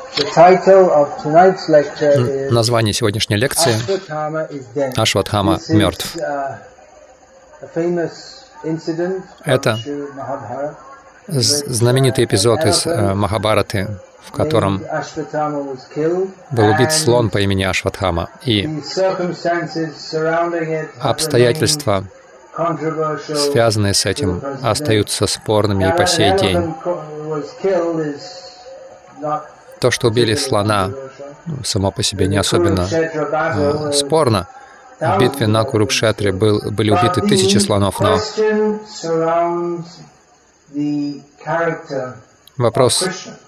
Название сегодняшней лекции «Ашватхама мертв». Это знаменитый эпизод из Махабхараты, в котором был убит слон по имени Ашватхама, и обстоятельства, связанные с этим, остаются спорными и по сей день. То, что убили слона, само по себе не особенно спорно. В битве на Курукшетре были убиты 1000 слонов, но вопрос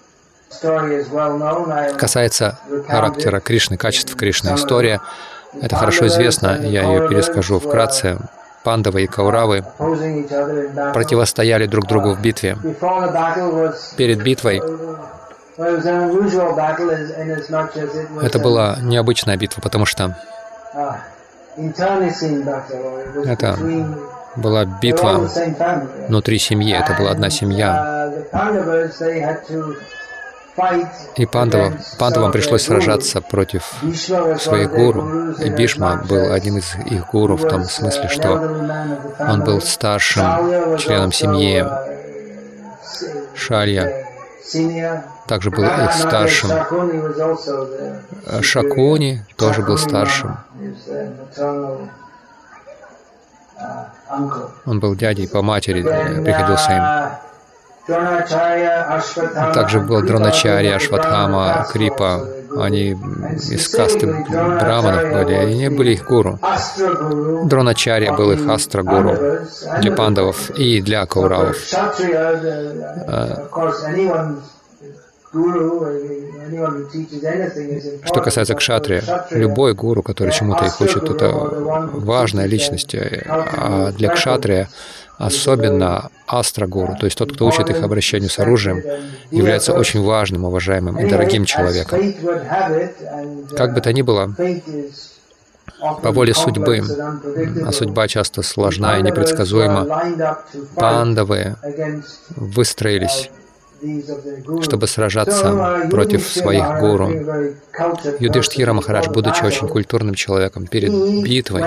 касается характера Кришны, качеств Кришны. История, это хорошо известно, я ее перескажу вкратце. Пандавы и Кауравы противостояли друг другу в битве. Перед битвой это была необычная битва, потому что это была битва внутри семьи, это была одна семья. И пандавам пришлось сражаться против своих гуру. И Бишма был один из их гуру в том смысле, что он был старшим членом семьи. Шалья также был их старшим. Шакуни тоже был старшим. Он был дядей по матери, приходился им. Также был Дроначарья, Ашватхама, Крипа. Они из касты браманов были, и они были их гуру. Дроначарья был их астра-гуру для пандавов и для кауравов. Что касается кшатрия, любой гуру, который чему-то их учит, это важная личность. А для кшатрия особенно астра-гуру, то есть тот, кто учит их обращению с оружием, является очень важным, уважаемым и дорогим человеком. Как бы то ни было, по воле судьбы, а судьба часто сложна и непредсказуема, пандавы выстроились, чтобы сражаться против своих гуру. Юдхиштхира Махарадж, будучи очень культурным человеком, перед битвой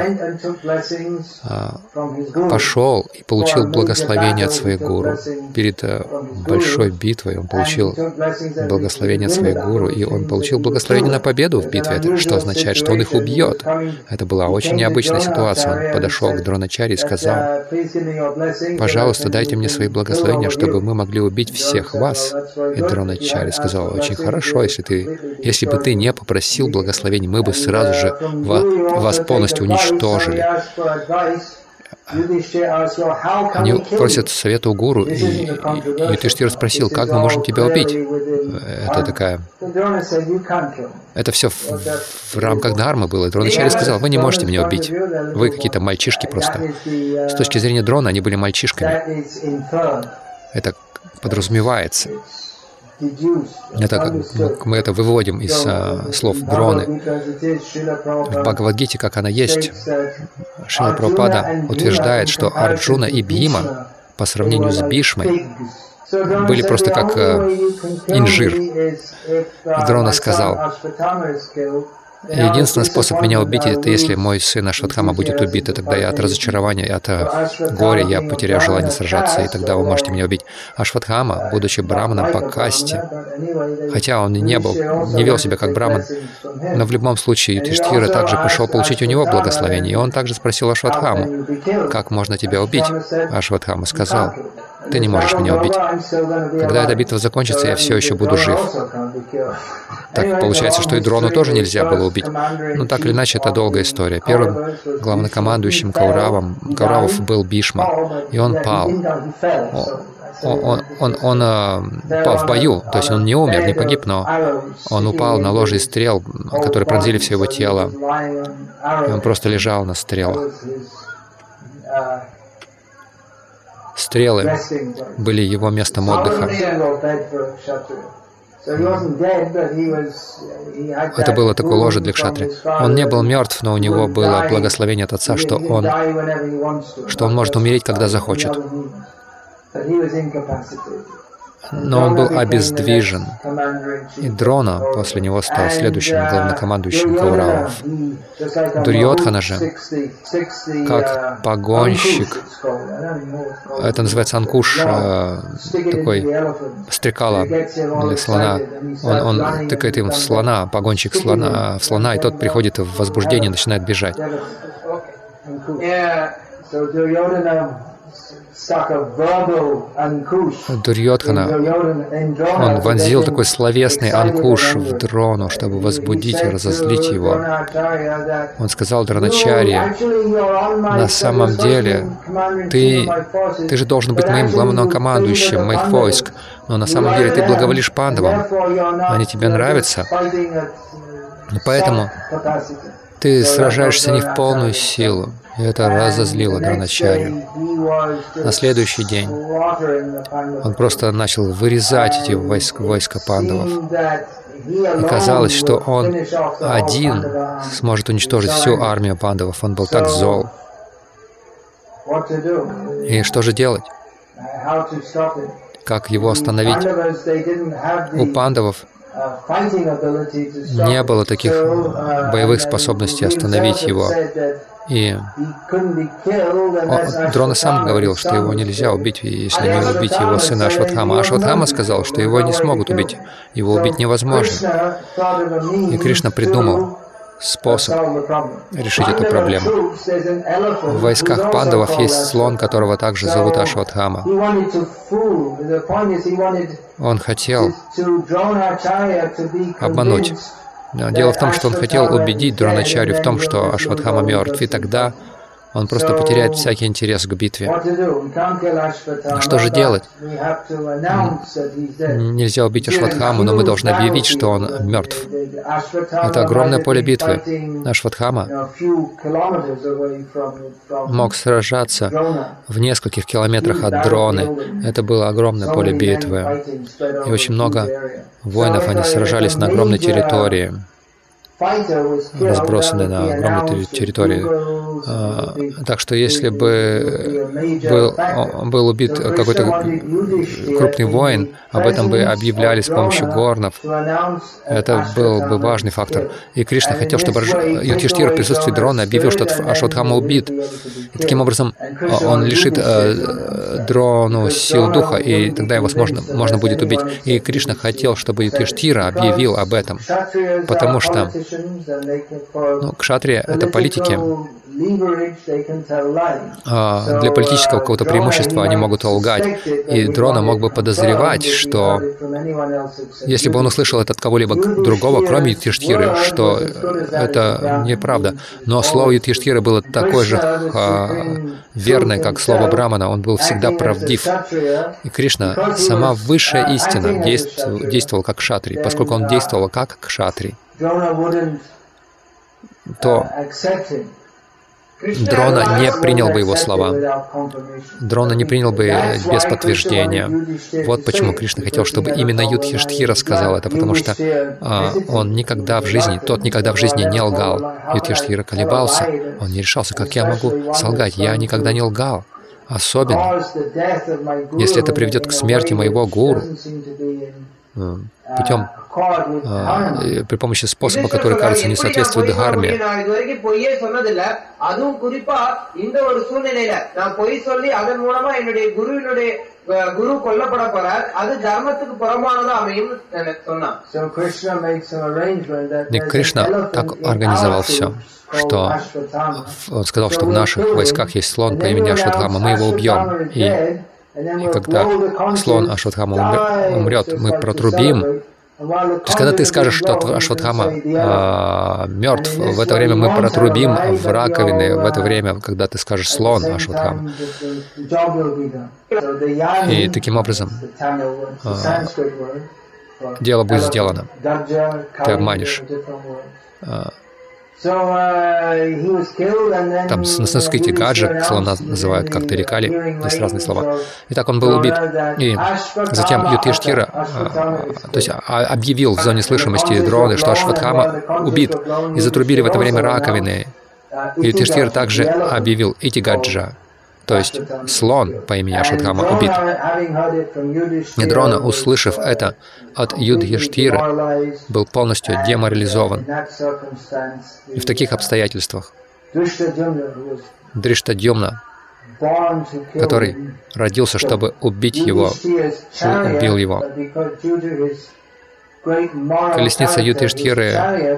пошел и получил благословение от своих гуру. Перед большой битвой он получил благословение от своих гуру, и он получил благословение на победу в битве. Это что означает, что он их убьет. Это была очень необычная ситуация. Он подошел к Дроначарье и сказал: «Пожалуйста, дайте мне свои благословения, чтобы мы могли убить всех вас». И Дроначарья сказал: «Очень хорошо, если бы ты не попросил благословений, мы бы сразу же вас полностью уничтожили». Они просят совета у гуру, и Юдхиштхира спросил: «Как мы можем тебя убить?» Это все в рамках дхармы было. Дроначарья сказал: «Вы не можете меня убить. Вы какие-то мальчишки просто». С точки зрения Дрона, они были мальчишками. Это подразумевается. Это мы это выводим из слов Дроны. В Бхагавад-гите, как она есть, Шрила Прабхупада утверждает, что Арджуна и Бхима по сравнению с Бишмой были просто как инжир. Дрона сказал: «Единственный способ меня убить — это если мой сын Ашватхама будет убит, и тогда я от разочарования, от горя я потеряю желание сражаться, и тогда вы можете меня убить». Ашватхама, будучи браманом по касте, хотя он и не вел себя как браман, но в любом случае Юдхиштхира также пошел получить у него благословение, и он также спросил Ашватхаму: «Как можно тебя убить?» Ашватхама сказал: «Ты не можешь меня убить. Когда эта битва закончится, я все еще буду жив». Так получается, что и Дрону тоже нельзя было убить. Но так или иначе, это долгая история. Первым главнокомандующим Кауравов был Бишма, и он пал. Он пал в бою, то есть он не умер, не погиб, но он упал на ложе стрел, которые пронзили все его тело. И он просто лежал на стрелах. Стрелы были его местом отдыха. Это было такое ложе для кшатри. Он не был мертв, но у него было благословение от Отца, что он может умереть, когда захочет. но он был обездвижен. И Дрона после него стал следующим главнокомандующим Кауравов. Дурьодхана же, как погонщик, это называется Анкуш, такой стрекала или слона, он тыкает им в слона, погонщик в слона, и тот приходит в возбуждение и начинает бежать. Дурьодхана, он вонзил такой словесный анкуш в Дрону, чтобы возбудить и разозлить его. Он сказал Дроначарье: на самом деле, ты же должен быть моим главнокомандующим моих войск, но на самом деле ты благоволишь пандавам, они тебе нравятся, поэтому ты сражаешься не в полную силу. И это разозлило Дроначарью. На следующий день он просто начал вырезать эти войска пандавов. И казалось, что он один сможет уничтожить всю армию пандавов. Он был так зол. И что же делать? Как его остановить? У пандавов не было таких боевых способностей остановить его. И Дрона сам говорил, что его нельзя убить, если не убить его сына Ашватхама. Ашватхама сказал, что его не смогут убить, его убить невозможно. И Кришна придумал способ решить эту проблему. В войсках пандавов есть слон, которого также зовут Ашватхама. Он хотел обмануть. Дело в том, что он хотел убедить Дроначарью в том, что Ашватхама мертв, и тогда он просто потеряет всякий интерес к битве. Что же делать? Нельзя убить Ашватхаму, но мы должны объявить, что он мертв. Это огромное поле битвы. Ашватхама мог сражаться в нескольких километрах от Дроны. Это было огромное поле битвы. И очень много воинов, они сражались на огромной территории, разбросаны на огромной территории. Так что если бы был убит какой-то крупный воин, об этом бы объявляли с помощью горнов. Это был бы важный фактор. И Кришна хотел, чтобы Юдхиштхира в присутствии Дрона объявил, что Ашватхама убит. И таким образом он лишит Дрону сил духа, и тогда его можно будет убить. И Кришна хотел, чтобы Юдхиштхира объявил об этом, потому что кшатрия — это политики. Для политического какого-то преимущества они могут лгать. И Дрона мог бы подозревать, что если бы он услышал это от кого-либо другого, кроме Юдхиштхиры, что это неправда. Но слово Юдхиштхиры было такое же верное, как слово Брамана. Он был всегда правдив. И Кришна, сама высшая истина, действовал как кшатрий. Поскольку он действовал как кшатрий, то Дрона не принял бы его слова. Дрона не принял бы без подтверждения. Вот почему Кришна хотел, чтобы именно Юдхиштхира сказал это, потому что тот никогда в жизни не лгал. Юдхиштхира колебался, он не решался, как я могу солгать, я никогда не лгал. Особенно, если это приведет к смерти моего гуру, путем, при помощи способа, который, кажется, не соответствует дхарме. И Кришна так организовал все, что он сказал, что в наших войсках есть слон по имени Ашватхама, мы его убьем. И когда слон Ашватхама умрет, мы протрубим. То есть, когда ты скажешь, что Ашватхама мертв, в это время мы протрубим в раковины, в это время, когда ты скажешь слон Ашватхама. И таким образом дело будет сделано. Ты обманешь. Там на санскрите гаджа, слона называют как-то рекали, есть разные слова. Итак, он был убит. И затем Юдхиштхира, то есть объявил в зоне слышимости Дроны, что Ашватхама убит. И затрубили в это время раковины. И Юдхиштхира также объявил Ити гаджа. То есть слон по имени Ашватхама убит. И Дрона, услышав это от Юдхиштхиры, был полностью деморализован. И в таких обстоятельствах Дриштадьюмна, который родился, чтобы убить его, убил его. Колесница Юдхиштхиры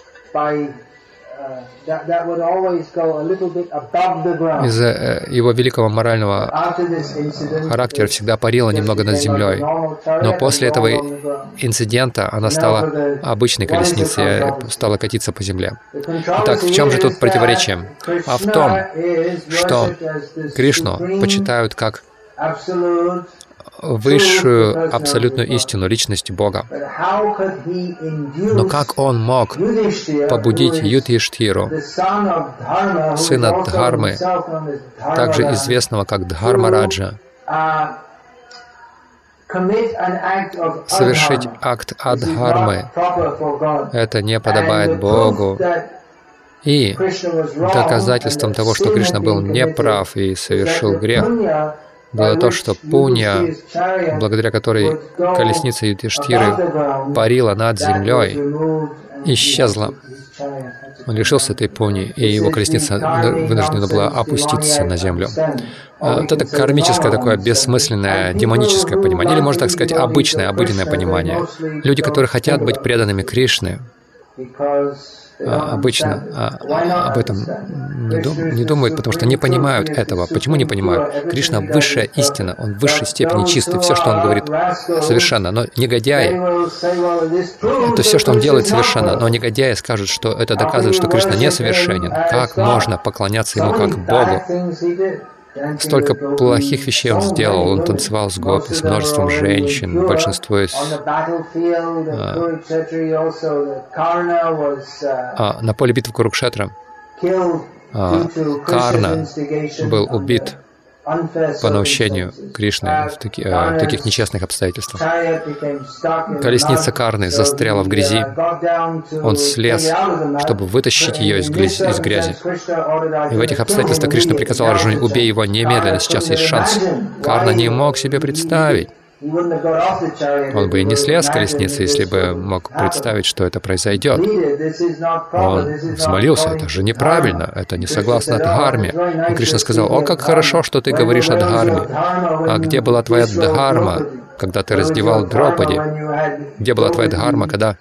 из-за его великого морального характера всегда парила немного над землей. Но после этого инцидента она стала обычной колесницей, стала катиться по земле. Итак, в чем же тут противоречие? А в том, что Кришну почитают как высшую абсолютную истину, личность Бога. Но как он мог побудить Юдхиштхиру, сына Дхармы, также известного как Дхармараджа, совершить акт адхармы? Это не подобает Богу. И доказательством того, что Кришна был неправ и совершил грех, было то, что пунья, благодаря которой колесница Юдхиштхиры парила над землей, исчезла. Он лишился этой пуньи, и его колесница вынуждена была опуститься на землю. Вот это кармическое, такое бессмысленное, демоническое понимание, или, можно так сказать, обычное, обыденное понимание. Люди, которые хотят быть преданными Кришне, обычно об этом не думают, потому что не понимают этого. Почему не понимают? Кришна — высшая истина, Он в высшей степени чистый. Все, что Он говорит, совершенно. Но негодяи, это все, что Он делает, совершенно. Но негодяи скажут, что это доказывает, что Кришна несовершенен. Как можно поклоняться Ему как Богу? Столько плохих вещей он сделал. Он танцевал с гопи, с множеством женщин, большинство из... На поле битвы Курукшетра Карна был убит по наущению Кришны в таких нечестных обстоятельствах. Колесница Карны застряла в грязи. Он слез, чтобы вытащить ее из грязи. И в этих обстоятельствах Кришна приказал Арджуне: убей его немедленно, сейчас есть шанс. Карна не мог себе представить. Он бы и не слез с колесницы, если бы мог представить, что это произойдет. Он взмолился: это же неправильно, это не согласно Дхарме. И Кришна сказал: о, как хорошо, что ты говоришь о Дхарме. А где была твоя Дхарма, когда ты раздевал Драупади? Где была твоя Дхарма, когда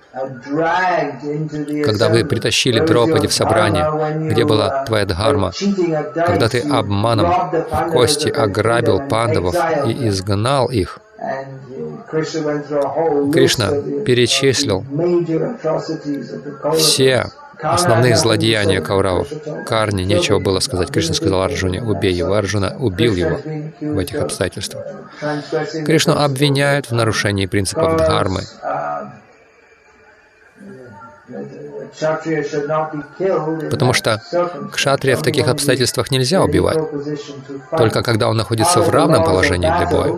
вы притащили Драупади в собрание? Где была твоя Дхарма, когда ты обманом в кости ограбил пандавов и изгнал их? Кришна перечислил все основные злодеяния Кауравов. Карне нечего было сказать. Кришна сказал Арджуне: убей его. Арджуна убил его в этих обстоятельствах. Кришну обвиняют в нарушении принципов Дхармы. Потому что кшатрия в таких обстоятельствах нельзя убивать. Только когда он находится в равном положении для боя.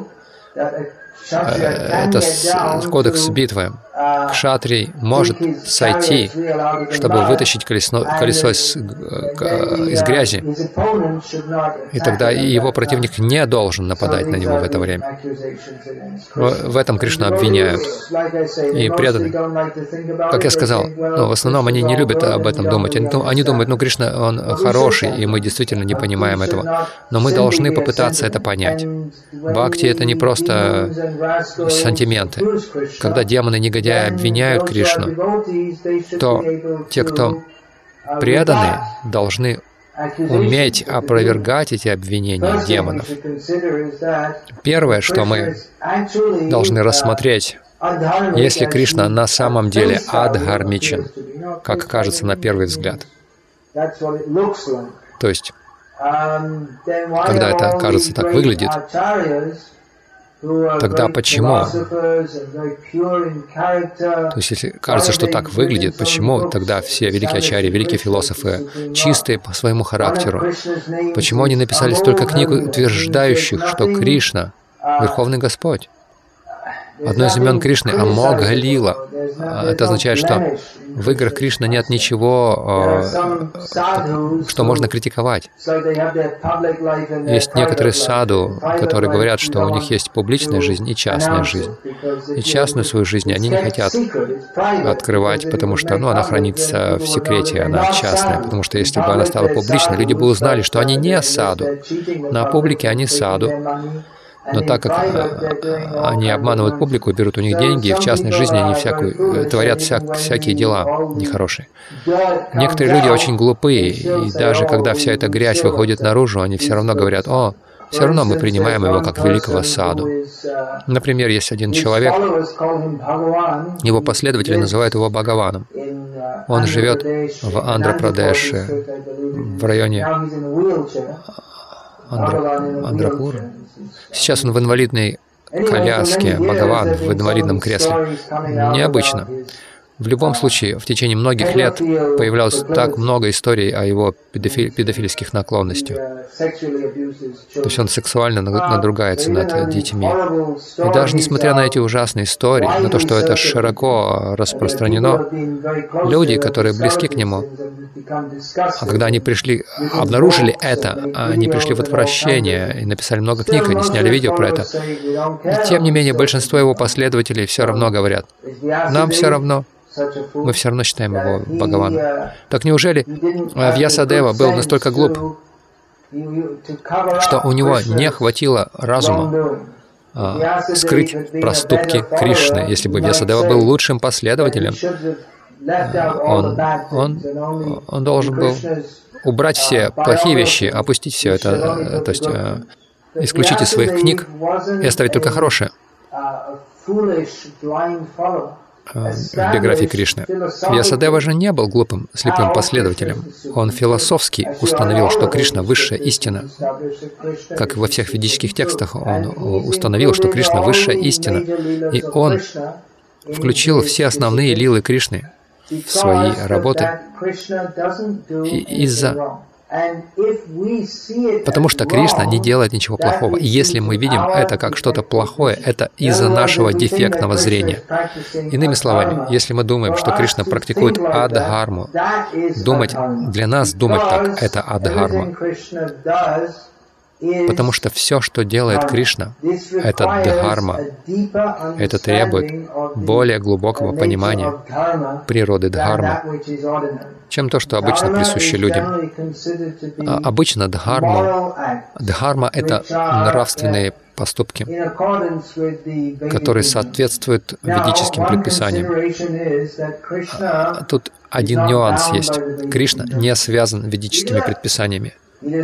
Это кодекс битвы. Кшатрий может сойти, чтобы вытащить колесо из грязи, и тогда его противник не должен нападать на него в это время. В этом Кришну обвиняют. И преданные, как я сказал, в основном они не любят об этом думать. Они думают: Кришна, Он хороший, и мы действительно не понимаем этого. Но мы должны попытаться это понять. Бхакти — это не просто сантименты. Когда демоны, негодяи обвиняют Кришну, то те, кто преданные, должны уметь опровергать эти обвинения демонов. Первое, что мы должны рассмотреть, если Кришна на самом деле адхармичен, как кажется на первый взгляд. То есть, когда это, кажется, так выглядит, тогда почему? То есть, если кажется, что так выглядит, почему тогда все великие ачарьи, великие философы, чистые по своему характеру, почему они написали столько книг, утверждающих, что Кришна — Верховный Господь? Одно из имен Кришны — Амогалила. Это означает, что в играх Кришны нет ничего, что можно критиковать. Есть некоторые саду, которые говорят, что у них есть публичная жизнь и частная жизнь. И частную свою жизнь они не хотят открывать, потому что она хранится в секрете, она частная. Потому что если бы она стала публичной, люди бы узнали, что они не саду. На публике они саду. Но так как они обманывают публику, берут у них деньги, и в частной жизни они творят всякие дела нехорошие. Некоторые люди очень глупые, и даже когда вся эта грязь выходит наружу, они все равно говорят: «О, все равно мы принимаем его как великого саду». Например, есть один человек, его последователи называют его Бхагаваном. Он живет в Андхра-Прадеше, в районе Андрапур. Сейчас он в инвалидной коляске, Бхагаван в инвалидном кресле. Необычно. В любом случае, в течение многих лет появлялось так много историй о его педофильских наклонностях. То есть он сексуально надругается над детьми. И даже несмотря на эти ужасные истории, на то, что это широко распространено, люди, которые близки к нему, а когда они обнаружили это, они пришли в отвращение и написали много книг, они сняли видео про это. И тем не менее, большинство его последователей все равно говорят: «Нам все равно». Мы все равно считаем его Бхагаваном. Так неужели Вьясадева был настолько глуп, что у него не хватило разума скрыть проступки Кришны? Если бы Вьясадева был лучшим последователем, он должен был убрать все плохие вещи, опустить все это, то есть исключить из своих книг и оставить только хорошее. В биографии Кришны. Вьясадева же не был глупым, слепым последователем. Он философски установил, что Кришна — высшая истина. Как и во всех ведических текстах, он установил, что Кришна — высшая истина. И он включил все основные лилы Кришны в свои работы. Потому что Кришна не делает ничего плохого. И если мы видим это как что-то плохое, это из-за нашего дефектного зрения. Иными словами, если мы думаем, что Кришна практикует адхарму, для нас думать так — это адхарма. Потому что все, что делает Кришна, это дхарма. Это требует более глубокого понимания природы дхармы, чем то, что обычно присуще людям. Обычно дхарма — это нравственные поступки, которые соответствуют ведическим предписаниям. Тут один нюанс есть. Кришна не связан ведическими предписаниями.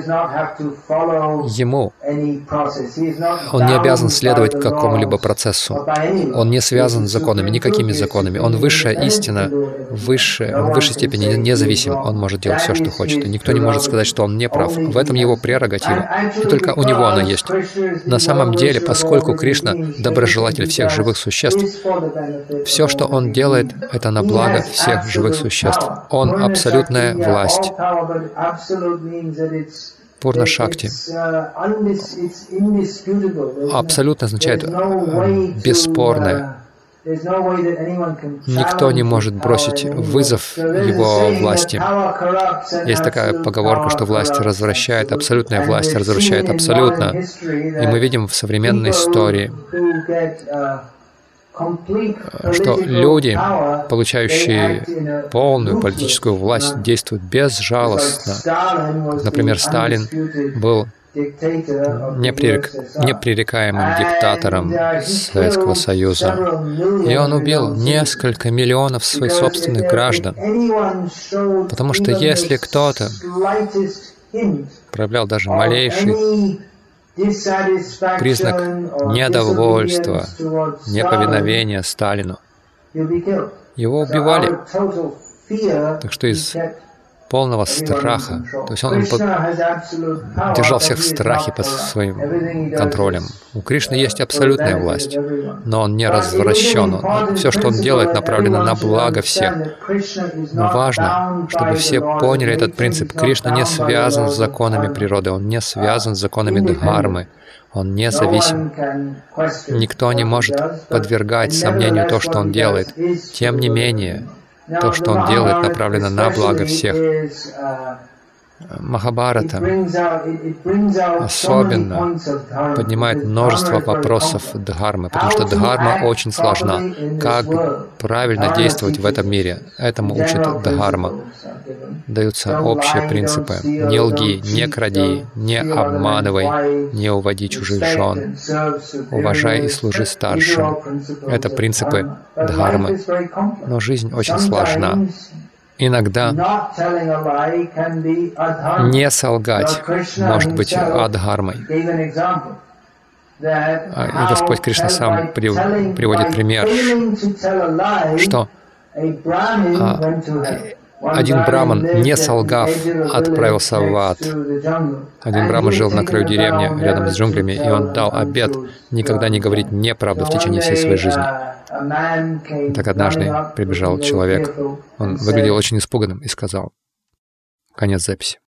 Ему он не обязан следовать какому-либо процессу. Он не связан с законами, никакими законами. Он высшая истина, в высшей степени независим. Он может делать все, что хочет. И никто не может сказать, что он не прав. В этом его прерогатива. И только у него она есть. На самом деле, поскольку Кришна — доброжелатель всех живых существ, все, что он делает, это на благо всех живых существ. Он — абсолютная власть. Пурна Шакти. Абсолютно означает бесспорное. Никто не может бросить вызов его власти. Есть такая поговорка, что власть развращает, абсолютная власть развращает абсолютно. И мы видим в современной истории, что люди, получающие полную политическую власть, действуют безжалостно. Например, Сталин был непререкаемым диктатором Советского Союза. И он убил несколько миллионов своих собственных граждан. Потому что если кто-то проявлял даже малейший признак недовольства, неповиновения Сталину, его убивали. Так что из полного страха. То есть он держал всех в страхе под своим контролем. У Кришны есть абсолютная власть, но он не развращен. Все, что он делает, направлено на благо всех. Но важно, чтобы все поняли этот принцип. Кришна не связан с законами природы, он не связан с законами дхармы. Он независим. Никто не может подвергать сомнению то, что он делает. Тем не менее, то, что он делает, направлено на благо всех. Махабхарата особенно поднимает множество вопросов дхармы, потому что дхарма очень сложна. Как правильно действовать в этом мире? Этому учит дхарма. Даются общие принципы. Не лги, не кради, не обманывай, не уводи чужих жен, уважай и служи старшим. Это принципы дхармы. Но жизнь очень сложна. Иногда не солгать может быть адхармой. И Господь Кришна сам приводит пример, что один браман, не солгав, отправился в ад. Один браман жил на краю деревни, рядом с джунглями, и он дал обет никогда не говорить неправду в течение всей своей жизни. Так однажды прибежал человек, он выглядел очень испуганным и сказал, конец записи.